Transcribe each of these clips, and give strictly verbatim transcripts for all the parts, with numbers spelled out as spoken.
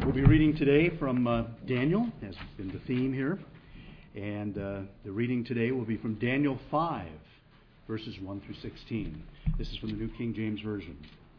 We'll be reading today from uh, Daniel, as has been the theme here. And uh, the reading today will be from Daniel five, verses one through sixteen. This is from the New King James Version.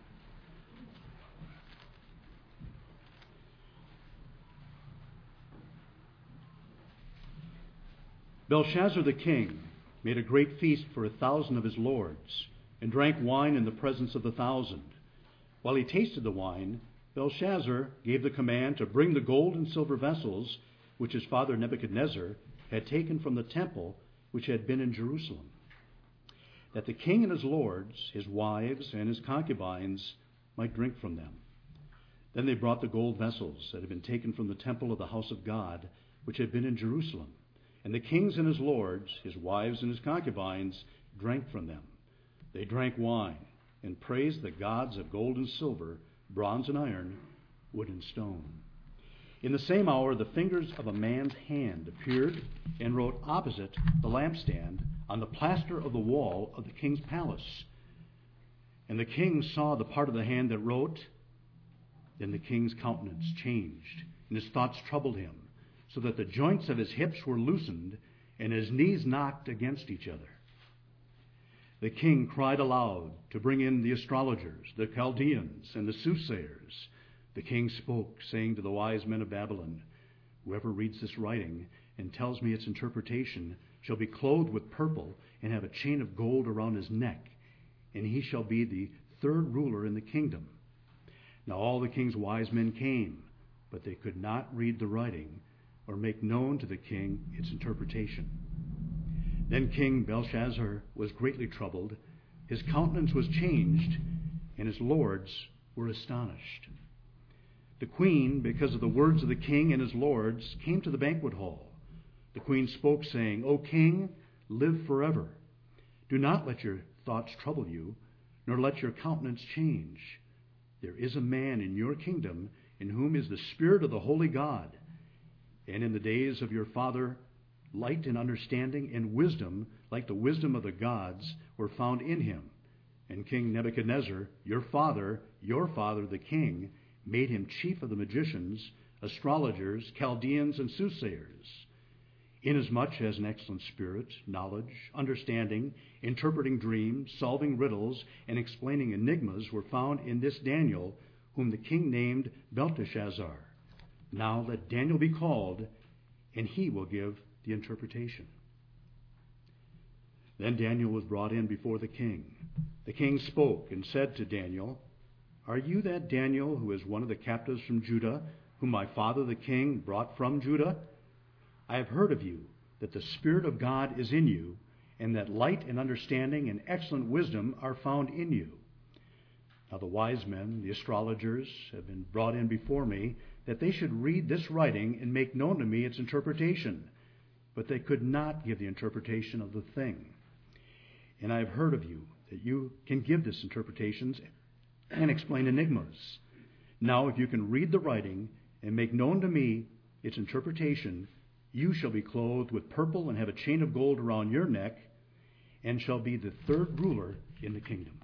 Belshazzar the king made a great feast for a thousand of his lords, and drank wine in the presence of the thousand. While he tasted the wine, Belshazzar gave the command to bring the gold and silver vessels which his father Nebuchadnezzar had taken from the temple which had been in Jerusalem, that the king and his lords, his wives, and his concubines might drink from them. Then they brought the gold vessels that had been taken from the temple of the house of God, which had been in Jerusalem, and the kings and his lords, his wives, and his concubines drank from them. They drank wine and praised the gods of gold and silver, bronze and iron, wood and stone. In the same hour, the fingers of a man's hand appeared and wrote opposite the lampstand on the plaster of the wall of the king's palace. And the king saw the part of the hand that wrote. Then the king's countenance changed, and his thoughts troubled him, so that the joints of his hips were loosened, and his knees knocked against each other. The king cried aloud to bring in the astrologers, the Chaldeans, and the soothsayers. The king spoke, saying to the wise men of Babylon, "Whoever reads this writing and tells me its interpretation shall be clothed with purple and have a chain of gold around his neck, and he shall be the third ruler in the kingdom." Now all the king's wise men came, but they could not read the writing or make known to the king its interpretation. Then King Belshazzar was greatly troubled, his countenance was changed, and his lords were astonished. The queen, because of the words of the king and his lords, came to the banquet hall. The queen spoke, saying, "O king, live forever. Do not let your thoughts trouble you, nor let your countenance change. There is a man in your kingdom in whom is the spirit of the holy God. And in the days of your father, light and understanding and wisdom, like the wisdom of the gods, were found in him. And King Nebuchadnezzar, your father, your father the king, made him chief of the magicians, astrologers, Chaldeans, and soothsayers. Inasmuch as an excellent spirit, knowledge, understanding, interpreting dreams, solving riddles, and explaining enigmas were found in this Daniel, whom the king named Belteshazzar. Now let Daniel be called, and he will give the interpretation." Then Daniel was brought in before the king. The king spoke and said to Daniel, "Are you that Daniel who is one of the captives from Judah, whom my father the king brought from Judah? I have heard of you, that the Spirit of God is in you, and that light and understanding and excellent wisdom are found in you. Now the wise men, the astrologers, have been brought in before me, that they should read this writing and make known to me its interpretation. But they could not give the interpretation of the thing. And I have heard of you, that you can give this interpretations and explain enigmas. Now if you can read the writing and make known to me its interpretation, you shall be clothed with purple and have a chain of gold around your neck, and shall be the third ruler in the kingdom."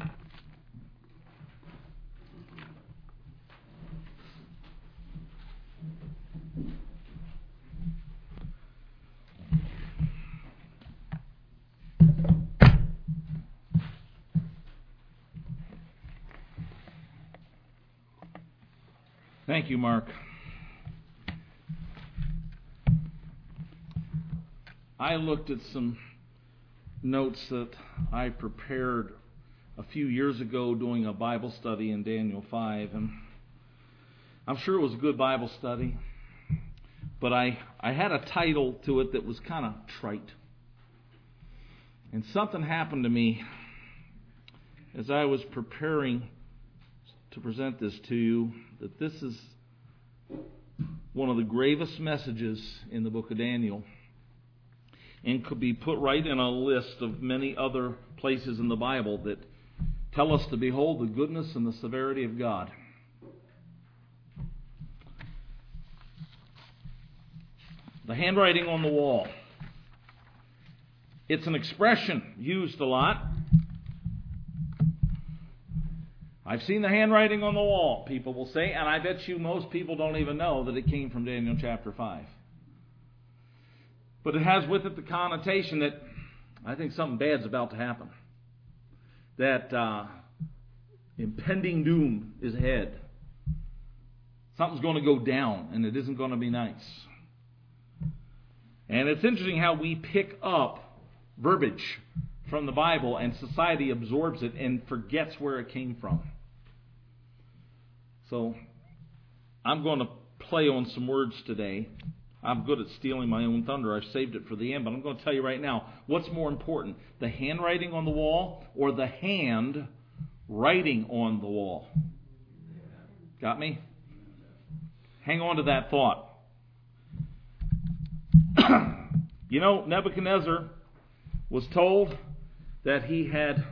Thank you, Mark. I looked at some notes that I prepared a few years ago doing a Bible study in Daniel five, and I'm sure it was a good Bible study, but I, I had a title to it that was kind of trite. And something happened to me as I was preparing to present this to you, that this is one of the gravest messages in the book of Daniel, and could be put right in a list of many other places in the Bible that tell us to behold the goodness and the severity of God. The handwriting on the wall. It's an expression used a lot. I've seen the handwriting on the wall, people will say, and I bet you most people don't even know that it came from Daniel chapter five. But it has with it the connotation that I think something bad's about to happen. That uh, impending doom is ahead. Something's going to go down, and it isn't going to be nice. And it's interesting how we pick up verbiage from the Bible, and society absorbs it and forgets where it came from. So, I'm going to play on some words today. I'm good at stealing my own thunder. I've saved it for the end, but I'm going to tell you right now, what's more important, the handwriting on the wall or the hand writing on the wall? Got me? Hang on to that thought. You know, Nebuchadnezzar was told that he had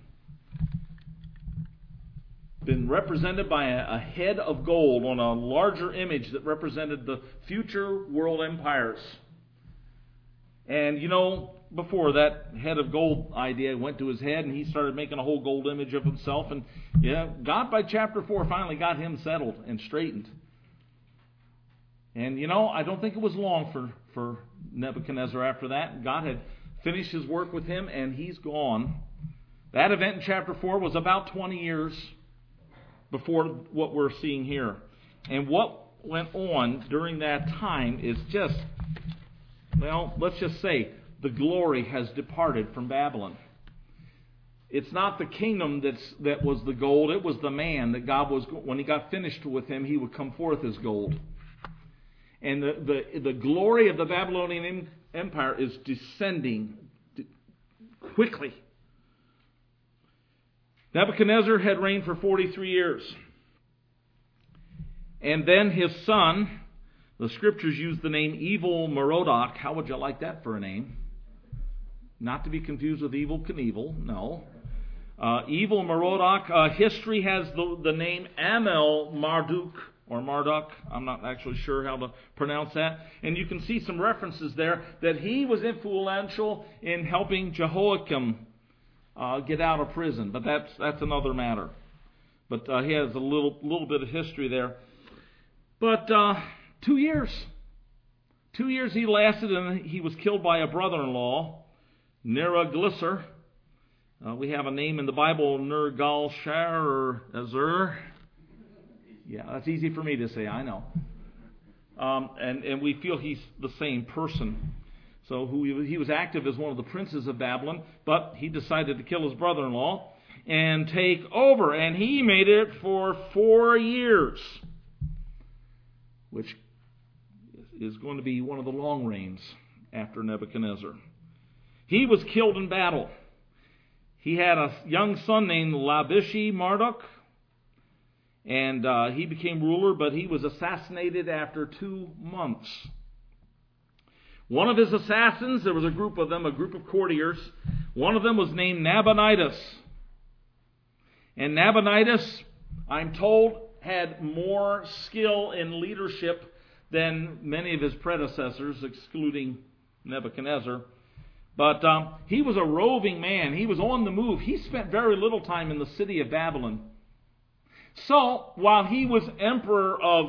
been represented by a, a head of gold on a larger image that represented the future world empires. And you know, before that head of gold idea went to his head and he started making a whole gold image of himself, and yeah, God by chapter four finally got him settled and straightened. And you know, I don't think it was long for, for Nebuchadnezzar after that. God had finished his work with him and he's gone. That event in chapter four was about twenty years before what we're seeing here. And what went on during that time is just, well, let's just say the glory has departed from Babylon. It's not the kingdom that's, that was the gold. It was the man that God was, when he got finished with him, he would come forth as gold. And the, the, the glory of the Babylonian Empire is descending quickly. Nebuchadnezzar had reigned for forty-three years. And then his son, the scriptures use the name Evil Merodach. How would you like that for a name? Not to be confused with Evil Knievel, no. Uh, Evil Merodach. Uh, history has the, the name Amel Marduk, or Marduk. I'm not actually sure how to pronounce that. And you can see some references there that he was influential in helping Jehoiakim Uh, get out of prison, but that's that's another matter. But uh, he has a little little bit of history there. But uh, two years, two years he lasted, and he was killed by a brother-in-law, Neriglissar. Uh, we have a name in the Bible, Nergal-Shar or Azur. Yeah, that's easy for me to say. I know. Um, and and we feel he's the same person. So who he was active as one of the princes of Babylon, but he decided to kill his brother-in-law and take over. And he made it for four years, which is going to be one of the long reigns after Nebuchadnezzar. He was killed in battle. He had a young son named Labishi Marduk, and uh, he became ruler, but he was assassinated after two months. One of his assassins, there was a group of them, a group of courtiers. One of them was named Nabonidus. And Nabonidus, I'm told, had more skill in leadership than many of his predecessors, excluding Nebuchadnezzar. But um, he was a roving man. He was on the move. He spent very little time in the city of Babylon. So, while he was emperor of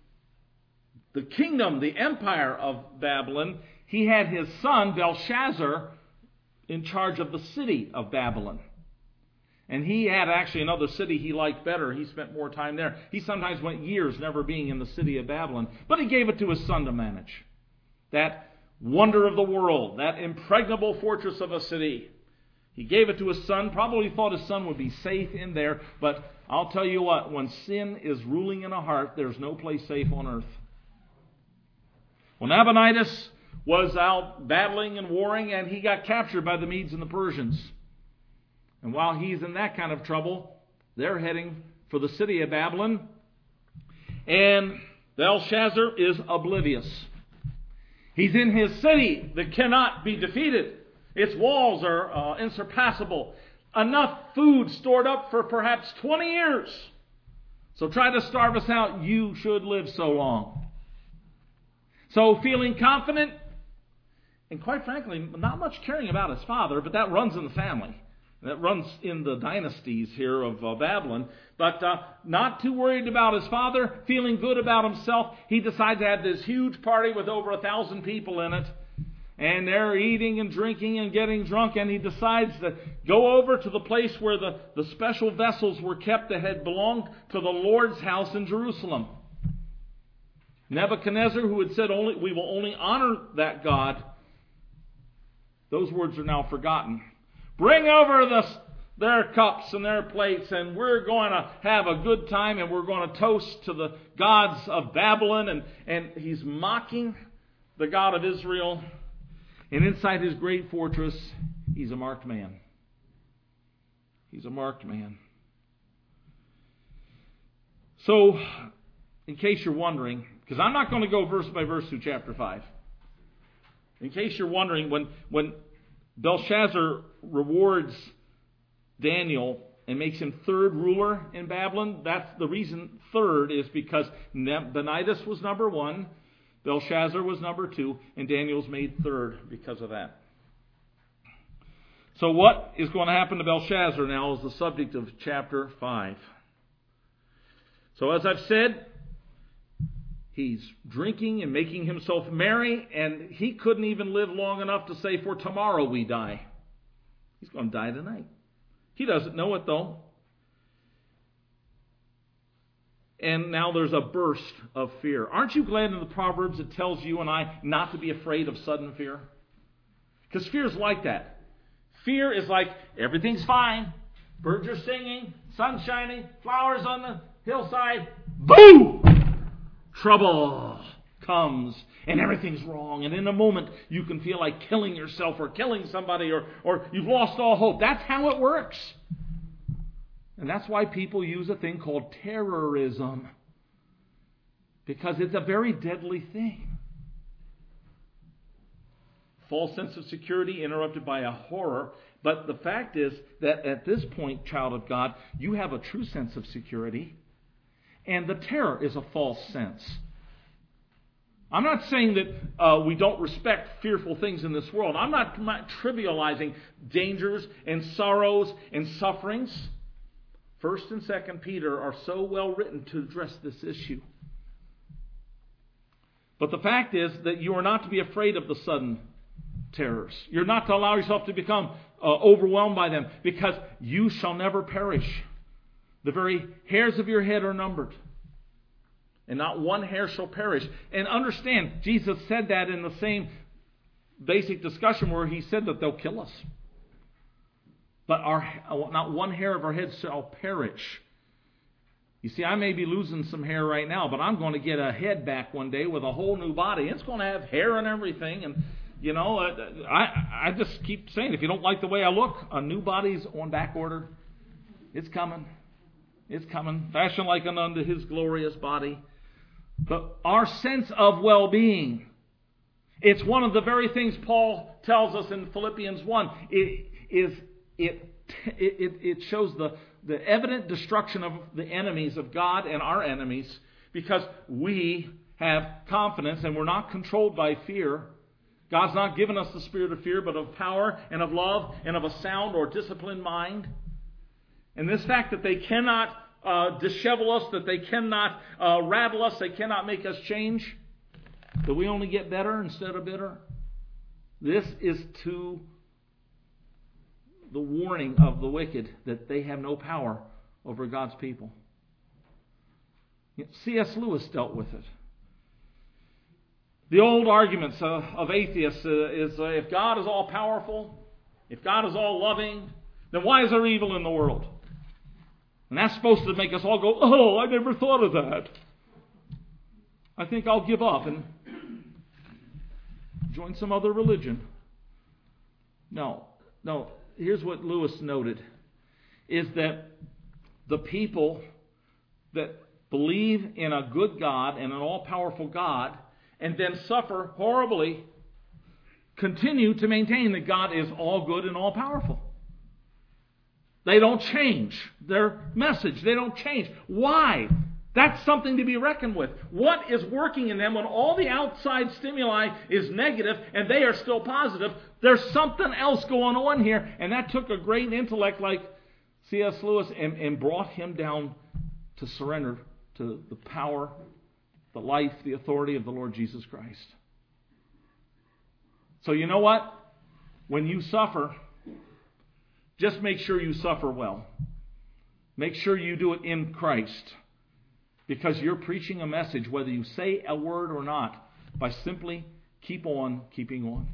the kingdom, the empire of Babylon, he had his son Belshazzar in charge of the city of Babylon. And he had actually another city he liked better. He spent more time there. He sometimes went years never being in the city of Babylon. But he gave it to his son to manage. That wonder of the world, that impregnable fortress of a city. He gave it to his son, probably thought his son would be safe in there. But I'll tell you what, when sin is ruling in a heart, there's no place safe on earth. Well, Nabonidus was out battling and warring, and he got captured by the Medes and the Persians. And while he's in that kind of trouble, they're heading for the city of Babylon. And Belshazzar is oblivious. He's in his city that cannot be defeated. Its walls are uh, insurpassable. Enough food stored up for perhaps twenty years. So try to starve us out. You should live so long. So feeling confident, and quite frankly, not much caring about his father, but that runs in the family. That runs in the dynasties here of uh, Babylon. But uh, not too worried about his father, feeling good about himself, he decides to have this huge party with over a thousand people in it. And they're eating and drinking and getting drunk. And he decides to go over to the place where the, the special vessels were kept that had belonged to the Lord's house in Jerusalem. Nebuchadnezzar, who had said, "Only we will only honor that God," those words are now forgotten. Bring over the, their cups and their plates, and we're going to have a good time, and we're going to toast to the gods of Babylon. And, and he's mocking the God of Israel. And inside his great fortress, he's a marked man. He's a marked man. So, in case you're wondering, because I'm not going to go verse by verse through chapter five. In case you're wondering, when, when Belshazzar rewards Daniel and makes him third ruler in Babylon, that's the reason third is because Nabonidus was number one, Belshazzar was number two, and Daniel's made third because of that. So what is going to happen to Belshazzar now is the subject of chapter five. So as I've said, he's drinking and making himself merry, and he couldn't even live long enough to say, "For tomorrow we die." He's going to die tonight. He doesn't know it, though. And now there's a burst of fear. Aren't you glad in the Proverbs it tells you and I not to be afraid of sudden fear? Because fear is like that. Fear is like, everything's fine. Birds are singing, sun's shining, flowers on the hillside. Boom! Trouble comes and everything's wrong. And in a moment you can feel like killing yourself or killing somebody or, or you've lost all hope. That's how it works. And that's why people use a thing called terrorism. Because it's a very deadly thing. False sense of security interrupted by a horror. But the fact is that at this point, child of God, you have a true sense of security. And the terror is a false sense. I'm not saying that uh, we don't respect fearful things in this world. I'm not, I'm not trivializing dangers and sorrows and sufferings. First and Second Peter are so well written to address this issue. But the fact is that you are not to be afraid of the sudden terrors. You're not to allow yourself to become uh, overwhelmed by them, because you shall never perish. The very hairs of your head are numbered, and not one hair shall perish. And understand, Jesus said that in the same basic discussion where he said that they'll kill us. But our not one hair of our head shall perish. You see, I may be losing some hair right now, but I'm going to get a head back one day with a whole new body. It's going to have hair and everything. And, you know, I I just keep saying, if you don't like the way I look, a new body's on back order. It's coming. It's coming. Fashioned like unto his glorious body. But our sense of well-being, it's one of the very things Paul tells us in Philippians one. It is it it it shows the, the evident destruction of the enemies of God and our enemies, because we have confidence and we're not controlled by fear. God's not given us the spirit of fear, but of power and of love and of a sound or disciplined mind. And this fact that they cannot uh, dishevel us, that they cannot uh, rattle us, they cannot make us change, that we only get better instead of bitter. This is to the warning of the wicked that they have no power over God's people. C S Lewis dealt with it. The old arguments uh, of atheists uh, is uh, if God is all powerful, if God is all loving, then why is there evil in the world? And that's supposed to make us all go, "Oh, I never thought of that. I think I'll give up and join some other religion." No, no. Here's what Lewis noted, is that the people that believe in a good God and an all-powerful God and then suffer horribly continue to maintain that God is all good and all-powerful. They don't change their message. They don't change. Why? That's something to be reckoned with. What is working in them when all the outside stimuli is negative and they are still positive? There's something else going on here. And that took a great intellect like C S Lewis and, and brought him down to surrender to the power, the life, the authority of the Lord Jesus Christ. So you know what? When you suffer, just make sure you suffer well. Make sure you do it in Christ. Because you're preaching a message, whether you say a word or not, by simply keep on keeping on.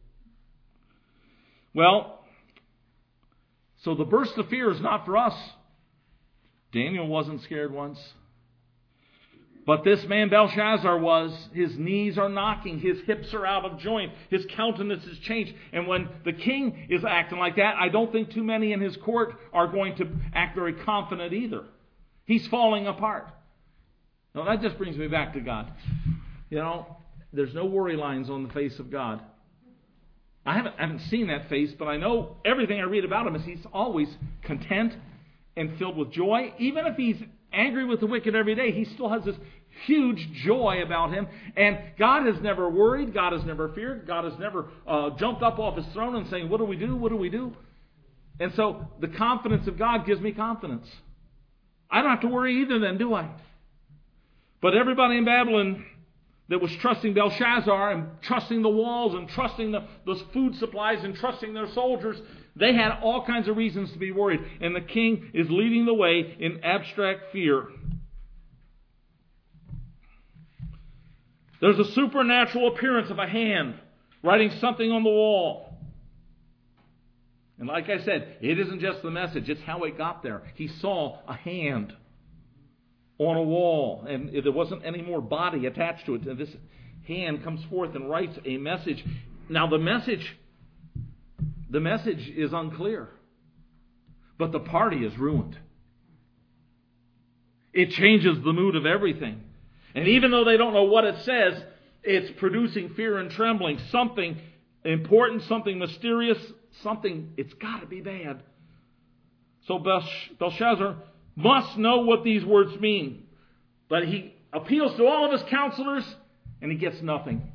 Well, so the burst of fear is not for us. Daniel wasn't scared once. But this man Belshazzar was. His knees are knocking. His hips are out of joint. His countenance is changed. And when the king is acting like that, I don't think too many in his court are going to act very confident either. He's falling apart. Now that just brings me back to God. You know, there's no worry lines on the face of God. I haven't, I haven't seen that face, but I know everything I read about him is he's always content and filled with joy. Even if he's angry with the wicked every day, he still has this huge joy about him. And God has never worried. God has never feared. God has never uh, jumped up off his throne and saying, what do we do? What do we do? And so the confidence of God gives me confidence. I don't have to worry either then, do I? But everybody in Babylon that was trusting Belshazzar and trusting the walls and trusting the, those food supplies and trusting their soldiers, they had all kinds of reasons to be worried. And the king is leading the way in abstract fear. There's a supernatural appearance of a hand writing something on the wall. And like I said, it isn't just the message, it's how it got there. He saw a hand on a wall, and there wasn't any more body attached to it. And this hand comes forth and writes a message. Now the message, the message is unclear, but the party is ruined. It changes the mood of everything. And even though they don't know what it says, it's producing fear and trembling. Something important, something mysterious, something, it's got to be bad. So Belshazzar must know what these words mean. But he appeals to all of his counselors, and he gets nothing.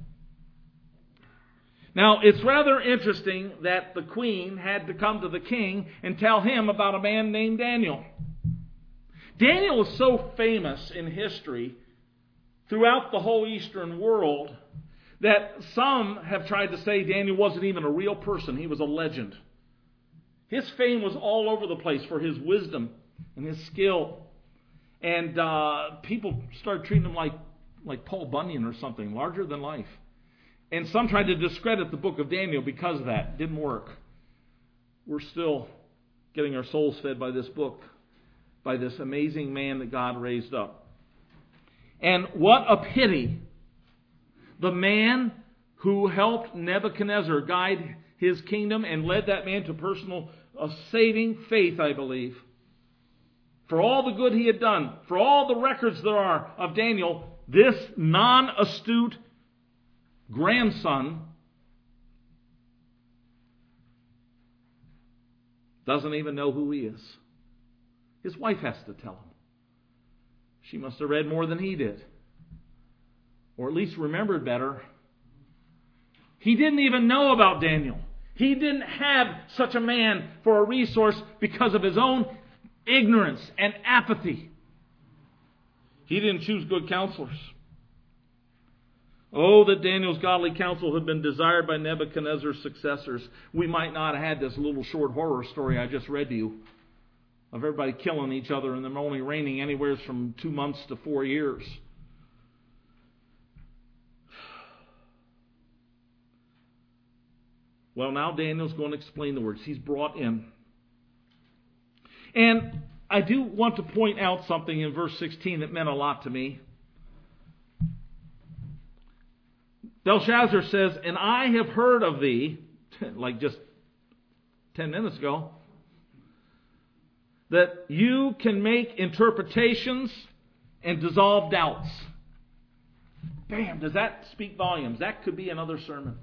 Now, it's rather interesting that the queen had to come to the king and tell him about a man named Daniel. Daniel is so famous in history throughout the whole Eastern world that some have tried to say Daniel wasn't even a real person. He was a legend. His fame was all over the place for his wisdom and his skill. And uh, people started treating him like, like Paul Bunyan or something, larger than life. And some tried to discredit the book of Daniel because of that. It didn't work. We're still getting our souls fed by this book, by this amazing man that God raised up. And what a pity. The man who helped Nebuchadnezzar guide his kingdom and led that man to personal uh, saving faith, I believe. For all the good he had done, for all the records there are of Daniel, this non-astute grandson doesn't even know who he is. His wife has to tell him. She must have read more than he did. Or at least remembered better. He didn't even know about Daniel. He didn't have such a man for a resource because of his own ignorance and apathy. He didn't choose good counselors. Oh, that Daniel's godly counsel had been desired by Nebuchadnezzar's successors. We might not have had this little short horror story I just read to you of everybody killing each other and them only reigning anywhere from two months to four years. Well, now Daniel's going to explain the words. He's brought in. And I do want to point out something in verse sixteen that meant a lot to me. Belshazzar says, and I have heard of thee, like just ten minutes ago, that you can make interpretations and dissolve doubts. Bam, does that speak volumes? That could be another sermon.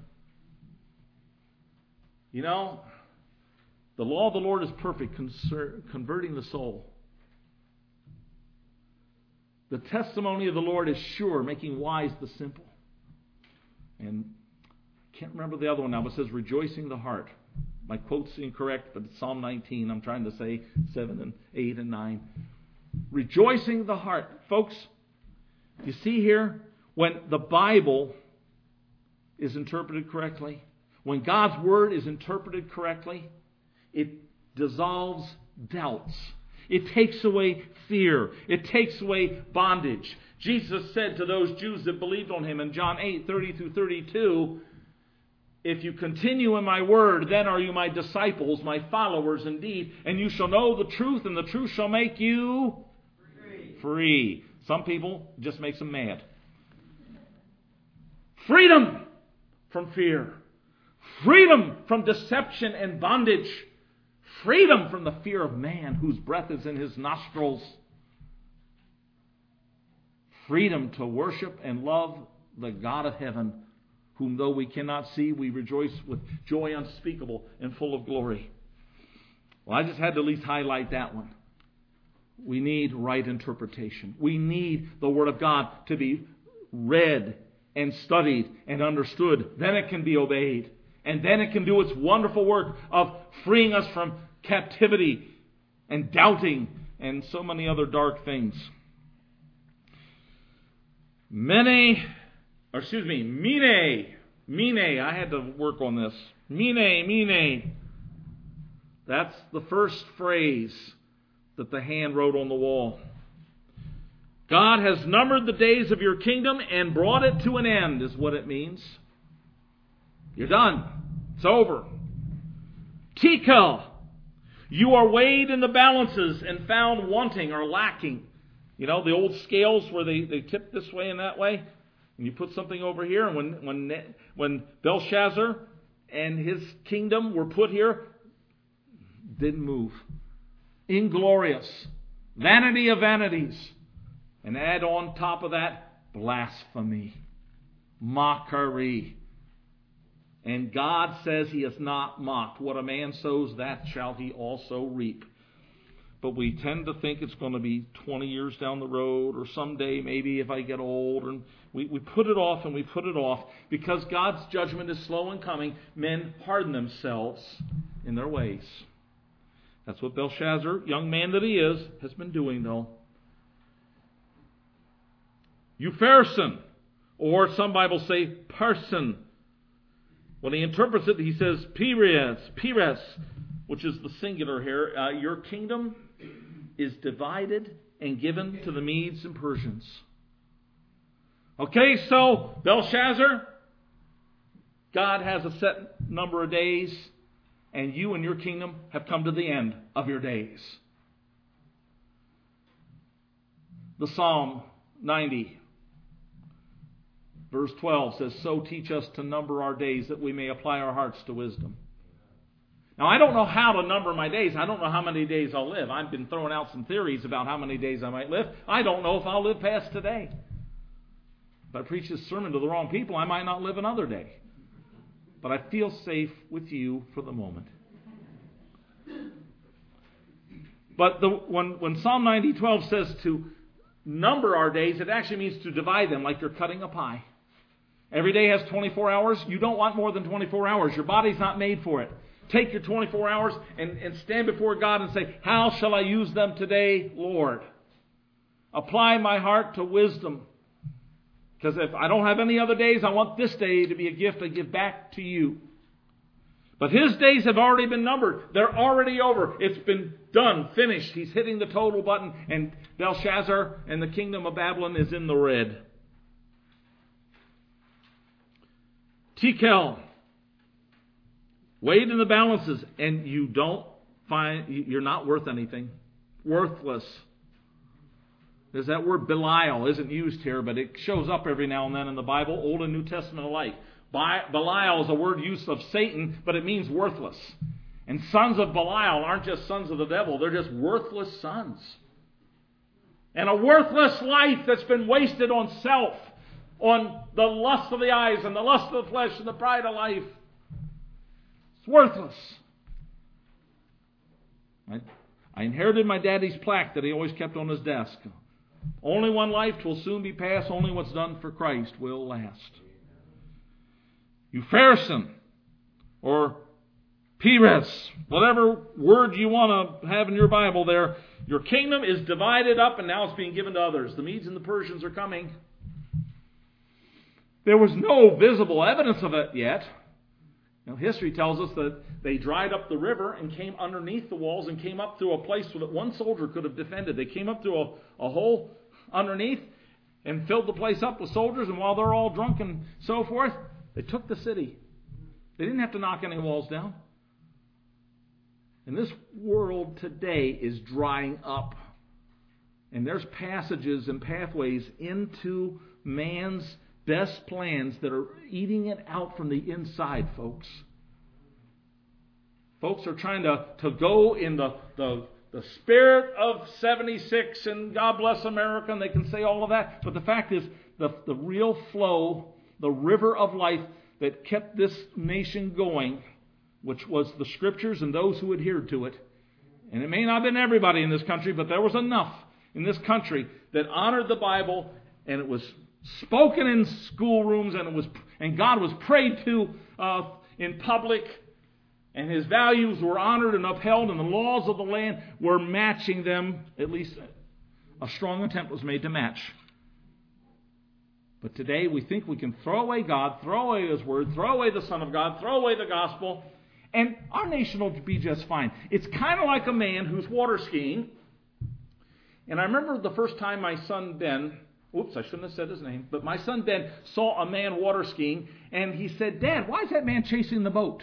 You know, the law of the Lord is perfect, converting the soul. The testimony of the Lord is sure, making wise the simple. And I can't remember the other one now, but it says rejoicing the heart. My quote's incorrect, but it's Psalm nineteen. I'm trying to say seven and eight and nine. Rejoicing the heart. Folks, you see here, when the Bible is interpreted correctly, when God's Word is interpreted correctly, it dissolves doubts. It takes away fear. It takes away bondage. Jesus said to those Jews that believed on Him in John eight, thirty through thirty-two, if you continue in my word, then are you my disciples, my followers indeed, and you shall know the truth, and the truth shall make you free. free. Some people, it just makes them mad. Freedom from fear. Freedom from deception and bondage. Freedom from the fear of man whose breath is in his nostrils. Freedom to worship and love the God of heaven, whom though we cannot see, we rejoice with joy unspeakable and full of glory. Well, I just had to at least highlight that one. We need right interpretation. We need the Word of God to be read and studied and understood. Then it can be obeyed. And then it can do its wonderful work of freeing us from captivity and doubting and so many other dark things. Many, or excuse me, mine, mine, I had to work on this. Mine, mine. That's the first phrase that the hand wrote on the wall. God has numbered the days of your kingdom and brought it to an end, is what it means. You're done. It's over. Tekel. You are weighed in the balances and found wanting or lacking. You know, the old scales where they, they tip this way and that way. And you put something over here. And when, when, when Belshazzar and his kingdom were put here, didn't move. Inglorious. Vanity of vanities. And add on top of that, blasphemy. Mockery. And God says He is not mocked. What a man sows, that shall he also reap. But we tend to think it's going to be twenty years down the road, or someday maybe if I get old. And we, we put it off and we put it off because God's judgment is slow in coming. Men harden themselves in their ways. That's what Belshazzar, young man that he is, has been doing though. Upharsin, or some Bibles say person. When he interprets it, he says Pires, Pires, which is the singular here. Uh, your kingdom is divided and given to the Medes and Persians. Okay, so Belshazzar, God has a set number of days, and you and your kingdom have come to the end of your days. The Psalm ninety. Verse twelve says, so teach us to number our days that we may apply our hearts to wisdom. Now, I don't know how to number my days. I don't know how many days I'll live. I've been throwing out some theories about how many days I might live. I don't know if I'll live past today. If I preach this sermon to the wrong people, I might not live another day. But I feel safe with you for the moment. But the, when, when Psalm ninety twelve says to number our days, it actually means to divide them like you're cutting a pie. Every day has twenty-four hours. You don't want more than twenty-four hours. Your body's not made for it. Take your twenty-four hours and, and stand before God and say, how shall I use them today, Lord? Apply my heart to wisdom. Because if I don't have any other days, I want this day to be a gift I give back to you. But his days have already been numbered. They're already over. It's been done, finished. He's hitting the total button, and Belshazzar and the kingdom of Babylon is in the red. Tekel, weighed in the balances, and you don't find, you're not worth anything. Worthless. There's that word Belial, isn't used here, but it shows up every now and then in the Bible, Old and New Testament alike. Belial is a word used of Satan, but it means worthless. And sons of Belial aren't just sons of the devil, they're just worthless sons. And a worthless life that's been wasted on self, on the lust of the eyes and the lust of the flesh and the pride of life. It's worthless. I, I inherited my daddy's plaque that he always kept on his desk. Only one life, 'twill soon be past. Only what's done for Christ will last. You Pharisee, or Peres, whatever word you want to have in your Bible there, your kingdom is divided up and now it's being given to others. The Medes and the Persians are coming. There was no visible evidence of it yet. Now, history tells us that they dried up the river and came underneath the walls and came up through a place so that one soldier could have defended. They came up through a, a hole underneath and filled the place up with soldiers, and while they're all drunk and so forth, they took the city. They didn't have to knock any walls down. And this world today is drying up. And there's passages and pathways into man's best plans that are eating it out from the inside, folks. Folks are trying to, to go in the, the, the spirit of seventy-six and God bless America, and they can say all of that. But the fact is, the, the real flow, the river of life that kept this nation going, which was the Scriptures and those who adhered to it. And it may not have been everybody in this country, but there was enough in this country that honored the Bible, and it was spoken in schoolrooms, and it was, and God was prayed to uh, in public, and His values were honored and upheld, and the laws of the land were matching them. At least a strong attempt was made to match. But today we think we can throw away God, throw away His Word, throw away the Son of God, throw away the gospel, and our nation will be just fine. It's kind of like a man who's water skiing. And I remember the first time my son Ben, oops, I shouldn't have said his name, but my son Ben saw a man water skiing, and he said, "Dad, why is that man chasing the boat?"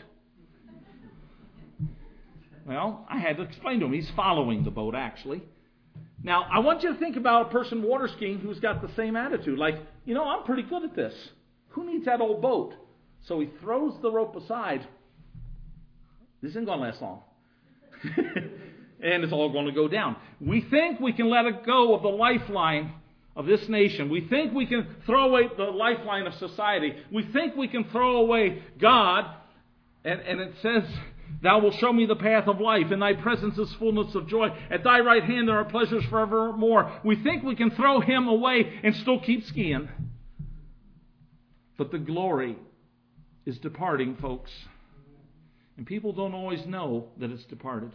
Well, I had to explain to him. He's following the boat, actually. Now, I want you to think about a person water skiing who's got the same attitude. Like, you know, I'm pretty good at this. Who needs that old boat? So he throws the rope aside. This isn't going to last long. And it's all going to go down. We think we can let it go of the lifeline of this nation. We think we can throw away the lifeline of society. We think we can throw away God. And, and it says, "Thou wilt show me the path of life. In thy presence is fullness of joy. At thy right hand there are pleasures forevermore." We think we can throw Him away and still keep skiing. But the glory is departing, folks. And people don't always know that it's departed.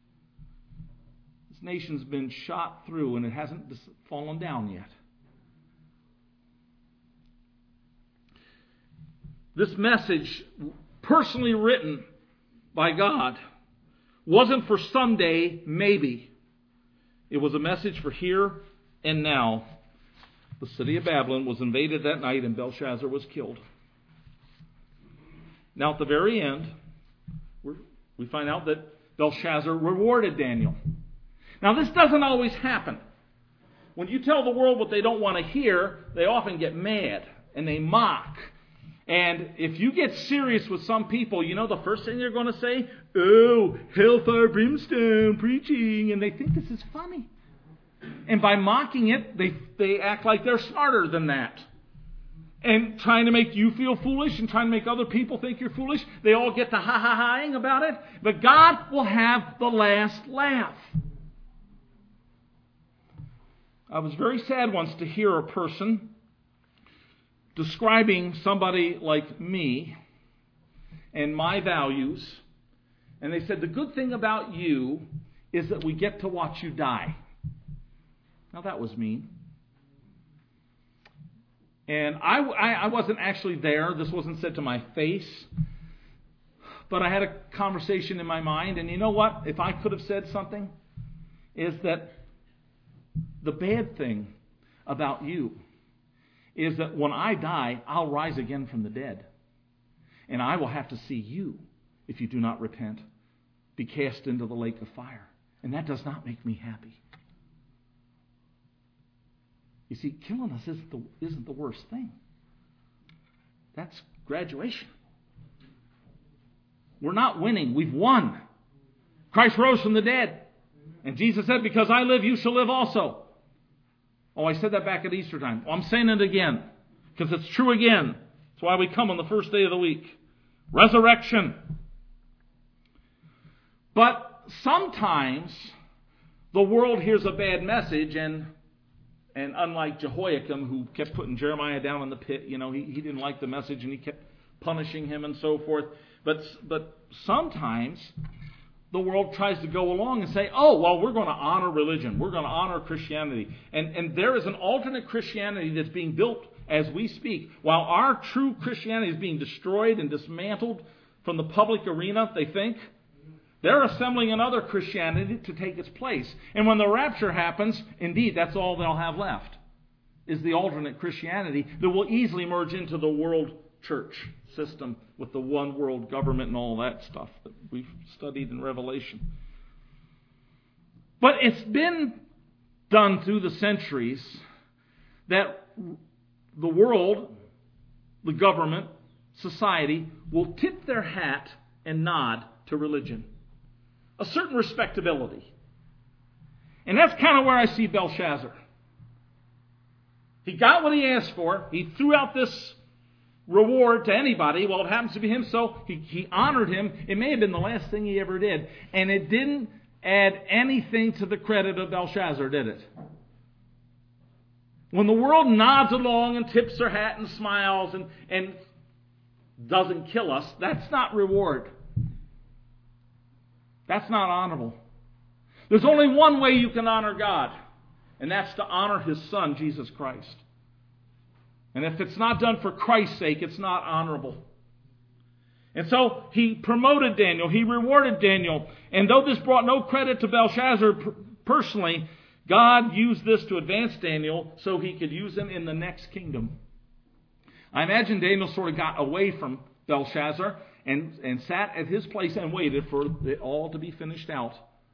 This nation's been shot through and it hasn't fallen down yet. This message, personally written by God, wasn't for someday, maybe. It was a message for here and now. The city of Babylon was invaded that night and Belshazzar was killed. Now at the very end, we find out that Belshazzar rewarded Daniel. Now this doesn't always happen. When you tell the world what they don't want to hear, they often get mad and they mock. And if you get serious with some people, you know the first thing they're going to say? "Oh, hellfire, brimstone, preaching." And they think this is funny. And by mocking it, they, they act like they're smarter than that. And trying to make you feel foolish and trying to make other people think you're foolish. They all get to ha-ha-haing about it. But God will have the last laugh. I was very sad once to hear a person describing somebody like me and my values. And they said, "The good thing about you is that we get to watch you die." Now that was mean. And I, I, I wasn't actually there. This wasn't said to my face. But I had a conversation in my mind. And you know what? If I could have said something, is that the bad thing about you is that when I die, I'll rise again from the dead. And I will have to see you, if you do not repent, be cast into the lake of fire. And that does not make me happy. You see, killing us isn't the, isn't the worst thing. That's graduation. We're not winning. We've won. Christ rose from the dead. And Jesus said, "Because I live, you shall live also." Oh, I said that back at Easter time. Well, I'm saying it again, because it's true again. That's why we come on the first day of the week. Resurrection. But sometimes the world hears a bad message and And unlike Jehoiakim, who kept putting Jeremiah down in the pit, you know, he, he didn't like the message and he kept punishing him and so forth. But, but sometimes the world tries to go along and say, oh, well, we're going to honor religion. We're going to honor Christianity. And, and there is an alternate Christianity that's being built as we speak. While our true Christianity is being destroyed and dismantled from the public arena, they think, they're assembling another Christianity to take its place. And when the rapture happens, indeed, that's all they'll have left, is the alternate Christianity that will easily merge into the world church system with the one world government and all that stuff that we've studied in Revelation. But it's been done through the centuries that the world, the government, society will tip their hat and nod to religion. A certain respectability. And that's kind of where I see Belshazzar. He got what he asked for. He threw out this reward to anybody. Well, it happens to be him, so he, he honored him. It may have been the last thing he ever did. And it didn't add anything to the credit of Belshazzar, did it? When the world nods along and tips their hat and smiles and, and doesn't kill us, that's not reward. That's not honorable. There's only one way you can honor God, and that's to honor His Son, Jesus Christ. And if it's not done for Christ's sake, it's not honorable. And so he promoted Daniel. He rewarded Daniel. And though this brought no credit to Belshazzar personally, God used this to advance Daniel so he could use him in the next kingdom. I imagine Daniel sort of got away from Belshazzar and, and sat at his place and waited for it all to be finished out.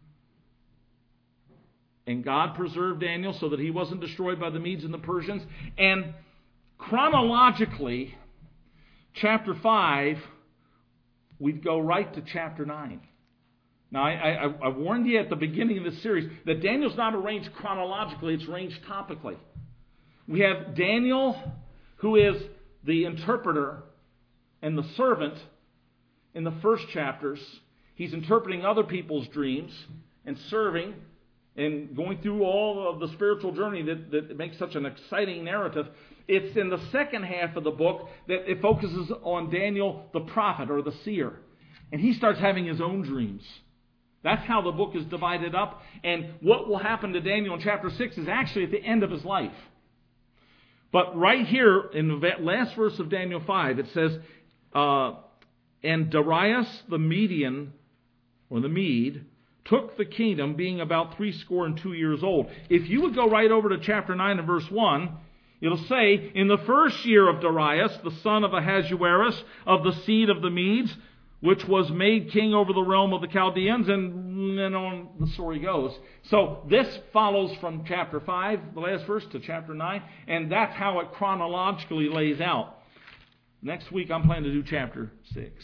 And God preserved Daniel so that he wasn't destroyed by the Medes and the Persians. And chronologically, chapter five, we'd go right to chapter nine. Now, I, I, I warned you at the beginning of this series that Daniel's not arranged chronologically, it's arranged topically. We have Daniel, who is the interpreter and the servant in the first chapters. He's interpreting other people's dreams and serving and going through all of the spiritual journey that, that makes such an exciting narrative. It's in the second half of the book that it focuses on Daniel the prophet or the seer. And he starts having his own dreams. That's how the book is divided up. And what will happen to Daniel in chapter six is actually at the end of his life. But right here in the last verse of Daniel five, it says, uh, and Darius the Median, or the Mede, took the kingdom, being about three score and two years old. If you would go right over to chapter nine and verse one, it'll say, in the first year of Darius, the son of Ahasuerus, of the seed of the Medes, which was made king over the realm of the Chaldeans, and then on the story goes. So this follows from chapter five, the last verse, to chapter nine, and that's how it chronologically lays out. Next week I'm planning to do chapter six.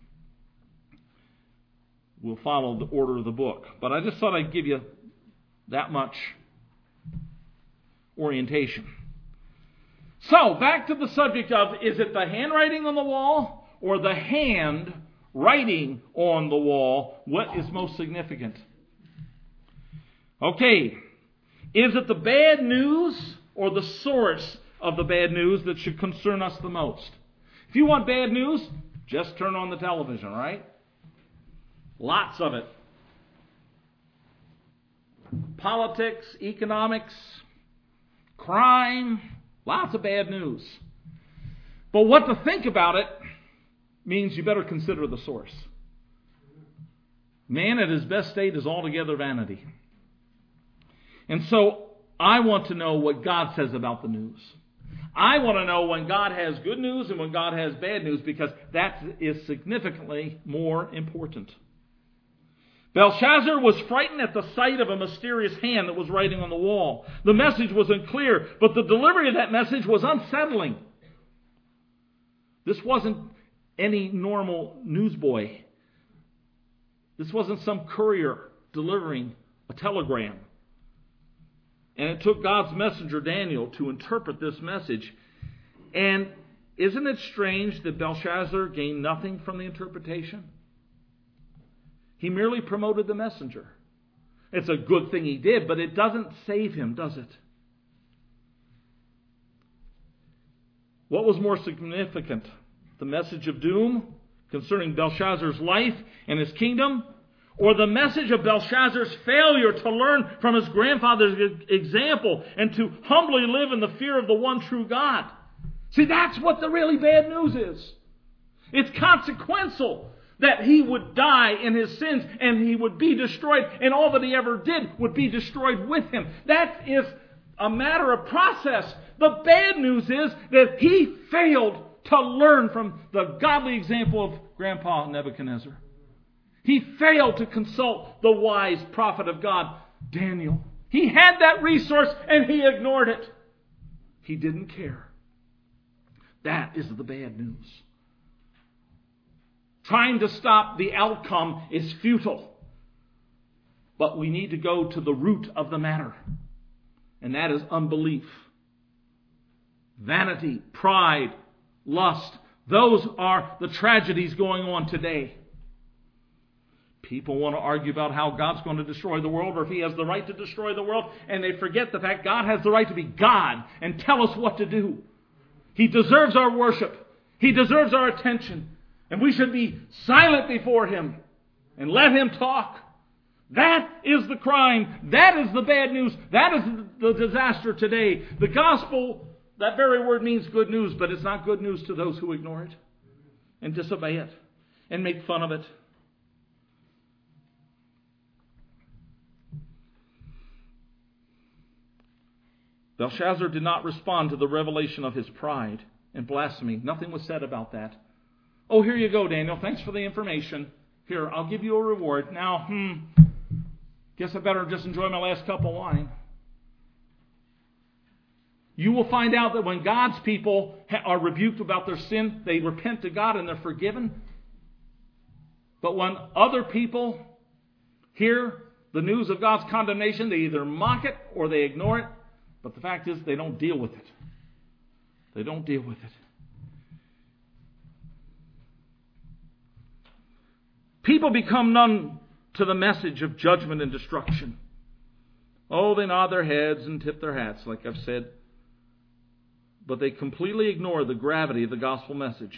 We'll follow the order of the book. But I just thought I'd give you that much orientation. So, back to the subject of, is it the handwriting on the wall or the hand writing on the wall? What is most significant? Okay, is it the bad news or the source of the bad news that should concern us the most? If you want bad news, just turn on the television, right? Lots of it. Politics, economics, crime, lots of bad news. But what to think about it means you better consider the source. Man at his best state is altogether vanity. And so I want to know what God says about the news. I want to know when God has good news and when God has bad news, because that is significantly more important. Belshazzar was frightened at the sight of a mysterious hand that was writing on the wall. The message was unclear, but the delivery of that message was unsettling. This wasn't any normal newsboy. This wasn't some courier delivering a telegram. And it took God's messenger, Daniel, to interpret this message. And isn't it strange that Belshazzar gained nothing from the interpretation? He merely promoted the messenger. It's a good thing he did, but it doesn't save him, does it? What was more significant? The message of doom concerning Belshazzar's life and his kingdom, or the message of Belshazzar's failure to learn from his grandfather's example and to humbly live in the fear of the one true God? See, that's what the really bad news is. It's consequential that he would die in his sins and he would be destroyed, and all that he ever did would be destroyed with him. That is a matter of process. The bad news is that he failed to learn from the godly example of Grandpa Nebuchadnezzar. He failed to consult the wise prophet of God, Daniel. He had that resource and he ignored it. He didn't care. That is the bad news. Trying to stop the outcome is futile. But we need to go to the root of the matter. And that is unbelief. Vanity, pride, lust. Those are the tragedies going on today. People want to argue about how God's going to destroy the world or if He has the right to destroy the world. And they forget the fact God has the right to be God and tell us what to do. He deserves our worship. He deserves our attention. And we should be silent before Him and let Him talk. That is the crime. That is the bad news. That is the disaster today. The gospel, that very word means good news, but it's not good news to those who ignore it and disobey it and make fun of it. Belshazzar did not respond to the revelation of his pride and blasphemy. Nothing was said about that. Oh, here you go, Daniel. Thanks for the information. Here, I'll give you a reward. Now, hmm, guess I better just enjoy my last cup of wine. You will find out that when God's people are rebuked about their sin, they repent to God and they're forgiven. But when other people hear the news of God's condemnation, they either mock it or they ignore it. But the fact is, they don't deal with it. They don't deal with it. People become numb to the message of judgment and destruction. Oh, they nod their heads and tip their hats, like I've said. But they completely ignore the gravity of the gospel message.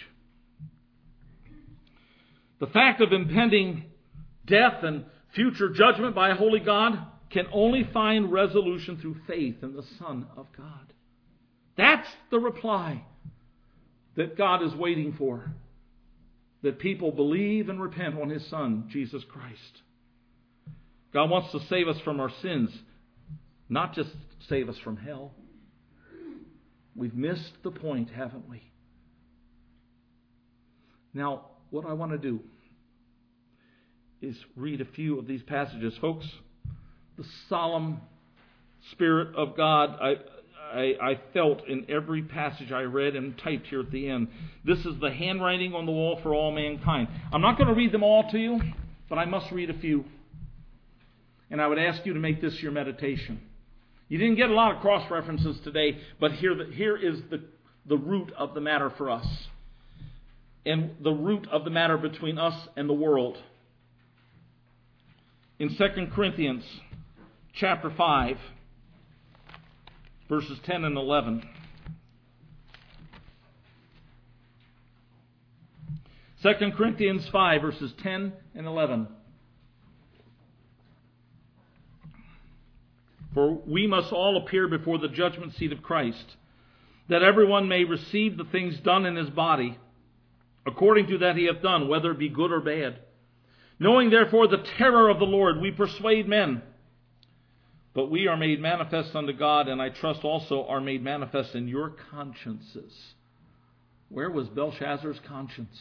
The fact of impending death and future judgment by a holy God can only find resolution through faith in the Son of God. That's the reply that God is waiting for. That people believe and repent on His Son, Jesus Christ. God wants to save us from our sins, not just save us from hell. We've missed the point, haven't we? Now, what I want to do is read a few of these passages. Folks, the solemn Spirit of God, I, I, I felt in every passage I read and typed here at the end. This is the handwriting on the wall for all mankind. I'm not going to read them all to you, but I must read a few. And I would ask you to make this your meditation. You didn't get a lot of cross-references today, but here, the, here is the, the root of the matter for us. And the root of the matter between us and the world. In Second Corinthians chapter five, verses ten and eleven. Second Corinthians five, verses ten and eleven. For we must all appear before the judgment seat of Christ, that everyone may receive the things done in his body, according to that he hath done, whether it be good or bad. Knowing therefore the terror of the Lord, we persuade men. But we are made manifest unto God, and I trust also are made manifest in your consciences. Where was Belshazzar's conscience?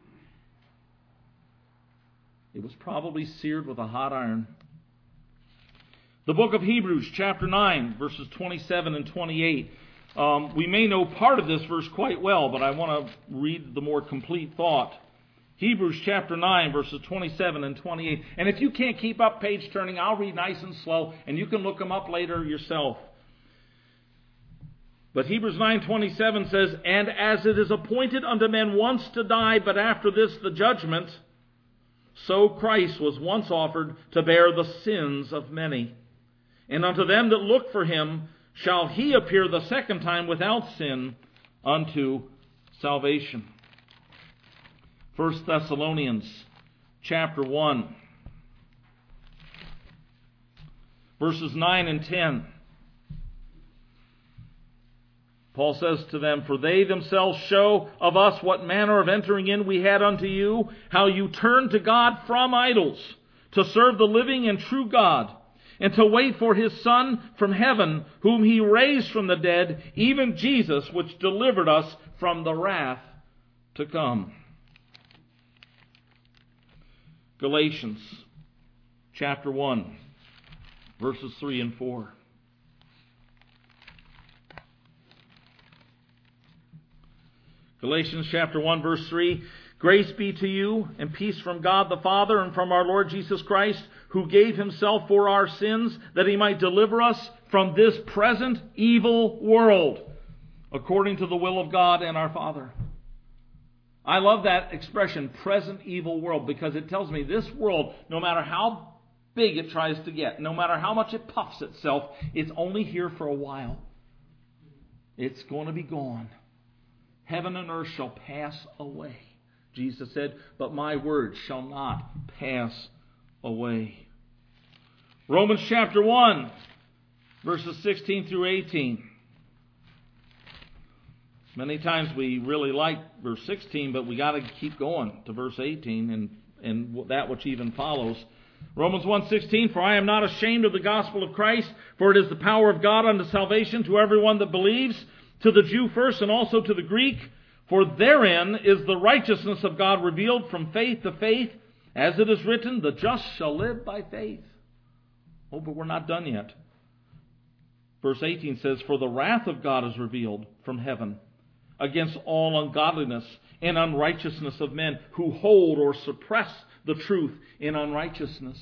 It was probably seared with a hot iron. The book of Hebrews, chapter nine, verses twenty-seven and twenty-eight. Um, we may know part of this verse quite well, but I want to read the more complete thought. Hebrews chapter nine, verses twenty-seven and twenty-eight. And if you can't keep up page turning, I'll read nice and slow, and you can look them up later yourself. But Hebrews nine twenty-seven says, And as it is appointed unto men once to die, but after this the judgment, so Christ was once offered to bear the sins of many. And unto them that look for him shall he appear the second time without sin, unto salvation. First Thessalonians chapter one, verses nine and ten. Paul says to them, "For they themselves show of us what manner of entering in we had unto you, how you turned to God from idols, to serve the living and true God, and to wait for His Son from heaven, whom He raised from the dead, even Jesus, which delivered us from the wrath to come." Galatians chapter one, verses three and four. Galatians chapter one, verse three. "Grace be to you and peace from God the Father and from our Lord Jesus Christ, who gave Himself for our sins, that He might deliver us from this present evil world, according to the will of God and our Father." I love that expression, present evil world, because it tells me this world, no matter how big it tries to get, no matter how much it puffs itself, it's only here for a while. It's going to be gone. Heaven and earth shall pass away. Jesus said, "But my words shall not pass away." Romans chapter one, verses sixteen through eighteen. Many times we really like verse sixteen, but we got to keep going to verse eighteen and, and that which even follows. Romans one sixteen, "For I am not ashamed of the gospel of Christ, for it is the power of God unto salvation to everyone that believes, to the Jew first and also to the Greek. For therein is the righteousness of God revealed from faith to faith, as it is written, the just shall live by faith." Oh, but we're not done yet. Verse eighteen says, "For the wrath of God is revealed from heaven against all ungodliness and unrighteousness of men, who hold or suppress the truth in unrighteousness."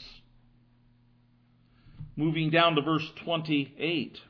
Moving down to verse twenty-eight.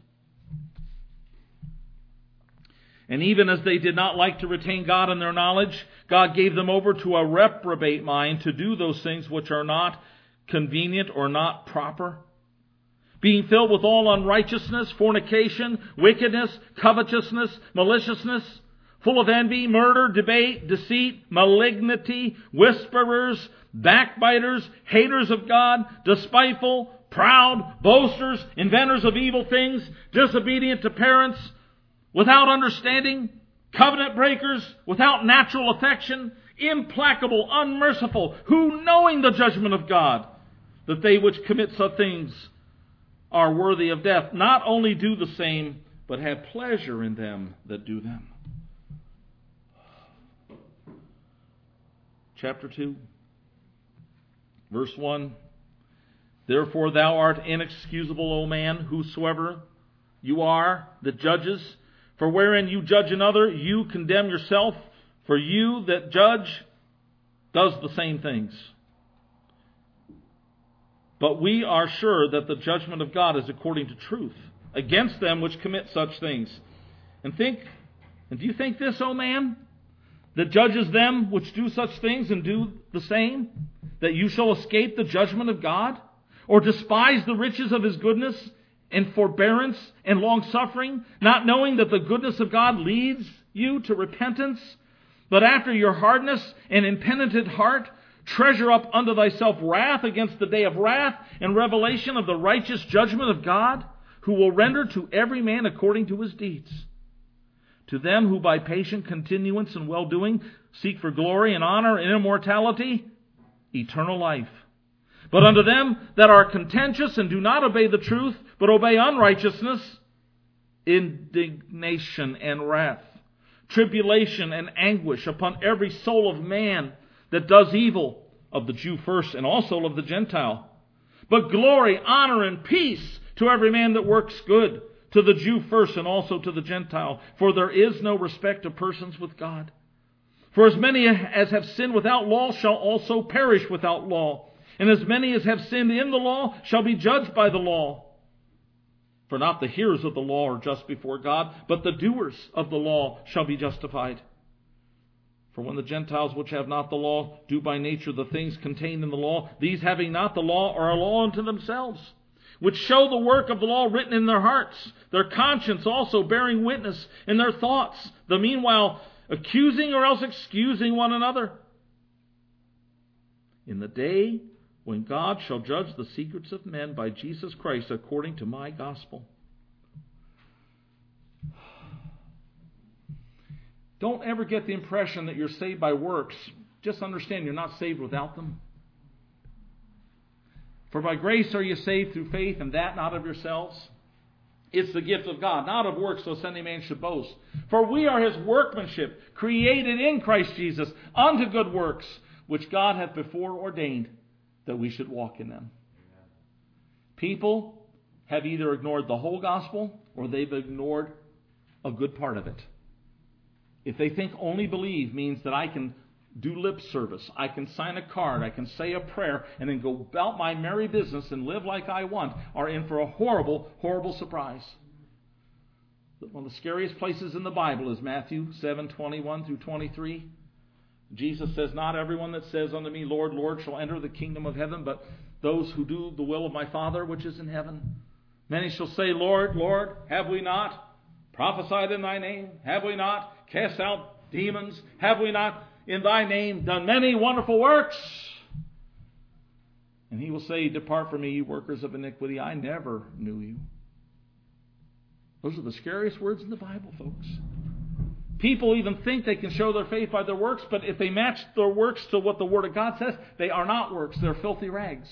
"And even as they did not like to retain God in their knowledge, God gave them over to a reprobate mind to do those things which are not convenient or not proper, being filled with all unrighteousness, fornication, wickedness, covetousness, maliciousness, full of envy, murder, debate, deceit, malignity, whisperers, backbiters, haters of God, despiteful, proud, boasters, inventors of evil things, disobedient to parents, without understanding, covenant breakers, without natural affection, implacable, unmerciful, who, knowing the judgment of God, that they which commit such things are worthy of death, not only do the same, but have pleasure in them that do them." Chapter two, verse one. "Therefore thou art inexcusable, O man, whosoever you are that judges. For wherein you judge another, you condemn yourself. For you that judge does the same things. But we are sure that the judgment of God is according to truth, against them which commit such things. And think, and do you think this, O man, that judges them which do such things and do the same, that you shall escape the judgment of God? Or despise the riches of His goodness and forbearance and long-suffering, not knowing that the goodness of God leads you to repentance? But after your hardness and impenitent heart, treasure up unto thyself wrath against the day of wrath and revelation of the righteous judgment of God, who will render to every man according to his deeds. To them who by patient continuance and well-doing seek for glory and honor and immortality, eternal life. But unto them that are contentious and do not obey the truth, but obey unrighteousness, indignation and wrath, tribulation and anguish upon every soul of man that does evil, of the Jew first and also of the Gentile. But glory, honor, and peace to every man that works good, to the Jew first and also to the Gentile. For there is no respect of persons with God. For as many as have sinned without law shall also perish without law. And as many as have sinned in the law shall be judged by the law. For not the hearers of the law are just before God, but the doers of the law shall be justified. For when the Gentiles which have not the law do by nature the things contained in the law, these having not the law are a law unto themselves, which show the work of the law written in their hearts, their conscience also bearing witness in their thoughts, the meanwhile accusing or else excusing one another. In the day when God shall judge the secrets of men by Jesus Christ according to my gospel. Don't ever get the impression that you're saved by works. Just understand you're not saved without them. For by grace are you saved through faith, and that not of yourselves. It's the gift of God, not of works, lest any man should boast. For we are His workmanship, created in Christ Jesus, unto good works, which God hath before ordained that we should walk in them. People have either ignored the whole gospel, or they've ignored a good part of it. If they think only believe means that I can do lip service, I can sign a card, I can say a prayer, and then go about my merry business and live like I want, are in for a horrible, horrible surprise. One of the scariest places in the Bible is Matthew seven twenty-one through twenty-three. Jesus says, not everyone that says unto me, Lord, Lord, shall enter the kingdom of heaven, but those who do the will of my Father which is in heaven. Many shall say, Lord, Lord, have we not prophesied in thy name? Have we not cast out demons? Have we not in thy name done many wonderful works? And he will say, depart from me, you workers of iniquity. I never knew you. Those are the scariest words in the Bible, folks. People even think they can show their faith by their works, but if they match their works to what the Word of God says, they are not works. They're filthy rags.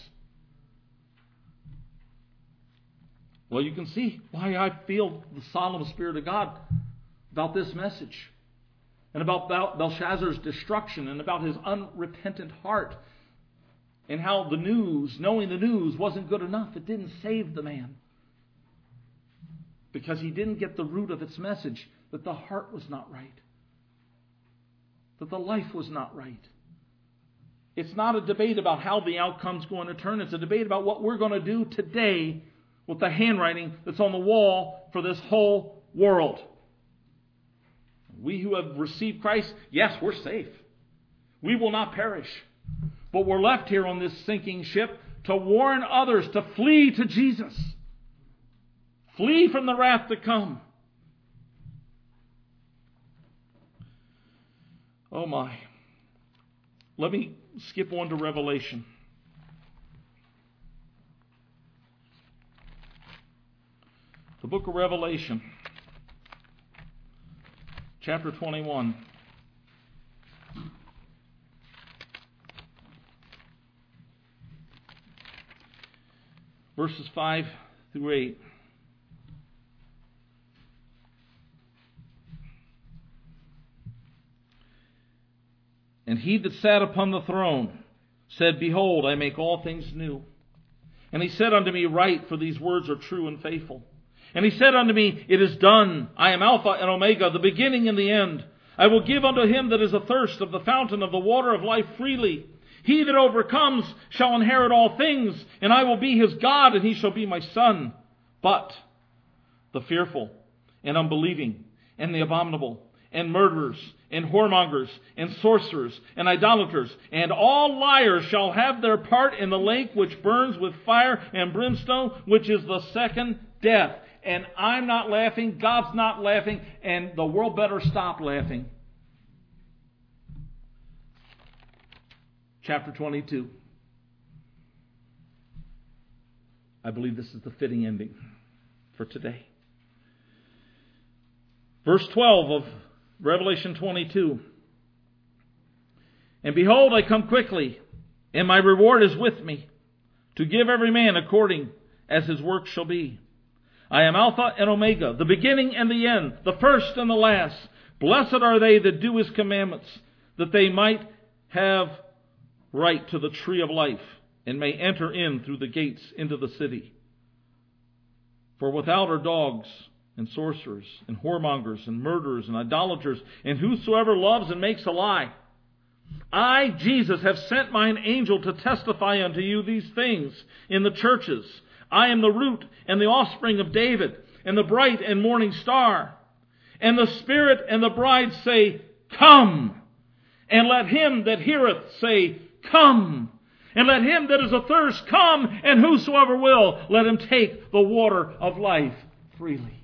Well, you can see why I feel the solemn Spirit of God about this message, and about Belshazzar's destruction, and about his unrepentant heart, and how the news, knowing the news, wasn't good enough. It didn't save the man, because he didn't get the root of its message, that the heart was not right, that the life was not right. It's not a debate about how the outcome's going to turn. It's a debate about what we're going to do today with the handwriting that's on the wall for this whole world. We who have received Christ, yes, we're safe. We will not perish. But we're left here on this sinking ship to warn others to flee to Jesus. Flee from the wrath to come. Oh my. Let me skip on to Revelation. The book of Revelation, chapter twenty-one. Verses five through eight. And he that sat upon the throne said, Behold, I make all things new. And he said unto me, Write, for these words are true and faithful. And he said unto me, It is done. I am Alpha and Omega, the beginning and the end. I will give unto him that is athirst of the fountain of the water of life freely. He that overcomes shall inherit all things, and I will be his God, and he shall be my son. But the fearful and unbelieving and the abominable and murderers and whoremongers and sorcerers and idolaters and all liars shall have their part in the lake which burns with fire and brimstone, which is the second death. And I'm not laughing, God's not laughing, and the world better stop laughing. Chapter twenty-two. I believe this is the fitting ending for today. Verse twelve of Revelation twenty-two. And behold, I come quickly, and my reward is with me, to give every man according as his work shall be. I am Alpha and Omega, the beginning and the end, the first and the last. Blessed are they that do his commandments, that they might have right to the tree of life, and may enter in through the gates into the city. For without are dogs, and sorcerers, and whoremongers, and murderers, and idolaters, and whosoever loves and makes a lie. I, Jesus, have sent mine angel to testify unto you these things in the churches. I am the root and the offspring of David, and the bright and morning star. And the Spirit and the bride say, Come! And let him that heareth say, Come! And let him that is athirst come, and whosoever will, let him take the water of life freely.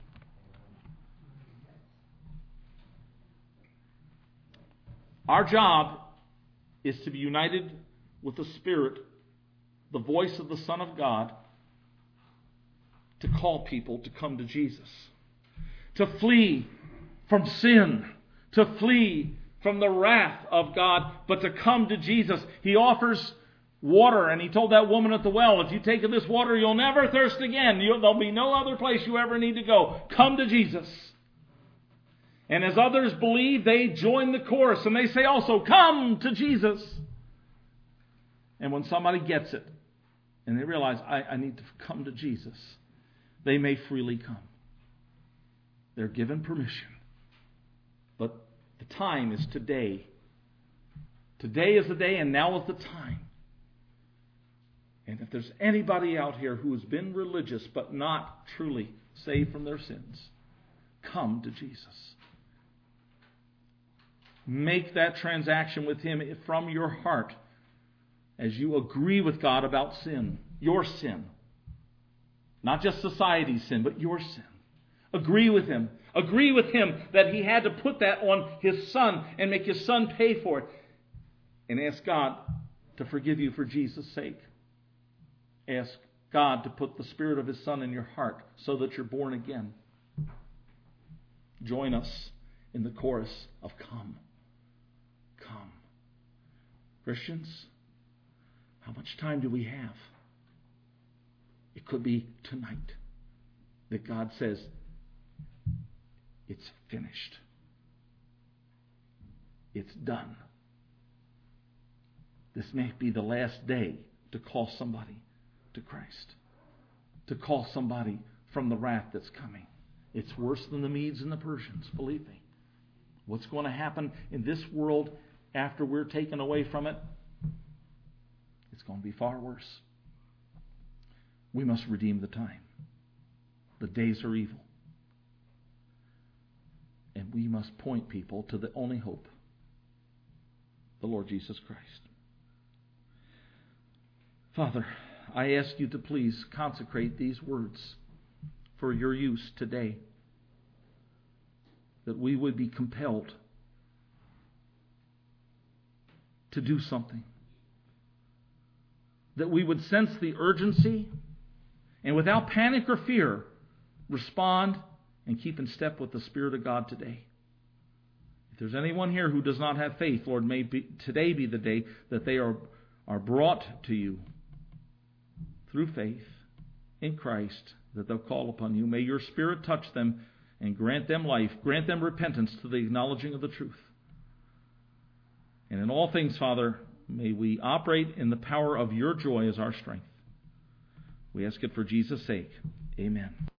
Our job is to be united with the Spirit, the voice of the Son of God, to call people to come to Jesus, to flee from sin, to flee from the wrath of God, but to come to Jesus. He offers water, and he told that woman at the well, if you take of this water, you'll never thirst again. You'll, there'll be no other place you ever need to go. Come to Jesus. And as others believe, they join the chorus, and they say also, come to Jesus. And when somebody gets it, and they realize, I, I need to come to Jesus, they may freely come. They're given permission. But the time is today. Today is the day, and now is the time. And if there's anybody out here who has been religious but not truly saved from their sins, come to Jesus. Make that transaction with Him from your heart as you agree with God about sin, your sin. Not just society's sin, but your sin. Agree with Him. Agree with Him that He had to put that on His Son and make His Son pay for it. And ask God to forgive you for Jesus' sake. Ask God to put the Spirit of His Son in your heart so that you're born again. Join us in the chorus of come. Come. Christians, how much time do we have? It could be tonight that God says, it's finished. It's done. This may be the last day to call somebody to Christ. To call somebody from the wrath that's coming. It's worse than the Medes and the Persians, believe me. What's going to happen in this world after we're taken away from it? It's going to be far worse. We must redeem the time. The days are evil. And we must point people to the only hope, the Lord Jesus Christ. Father, I ask you to please consecrate these words for your use today, that we would be compelled to do something, that we would sense the urgency and without panic or fear respond and keep in step with the Spirit of God today. If there's anyone here who does not have faith, Lord, may be, today be the day that they are, are brought to you through faith in Christ, that they'll call upon you. May your Spirit touch them and grant them life, grant them repentance to the acknowledging of the truth. And in all things, Father, may we operate in the power of your joy as our strength. We ask it for Jesus' sake. Amen.